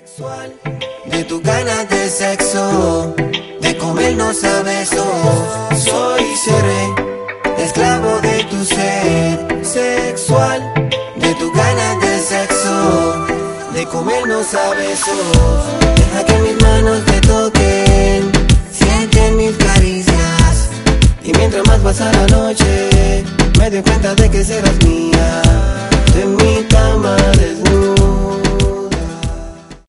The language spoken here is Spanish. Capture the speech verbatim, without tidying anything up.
sexual, de tus ganas de sexo, de comernos a besos. Soy y seré esclavo de tu sed sexual, de tus ganas de sexo, de comernos a besos. Deja que mis manos te toquen, siente mis caricias, y mientras más pasa la noche, me doy cuenta de que serás mía. En mi cama desnuda,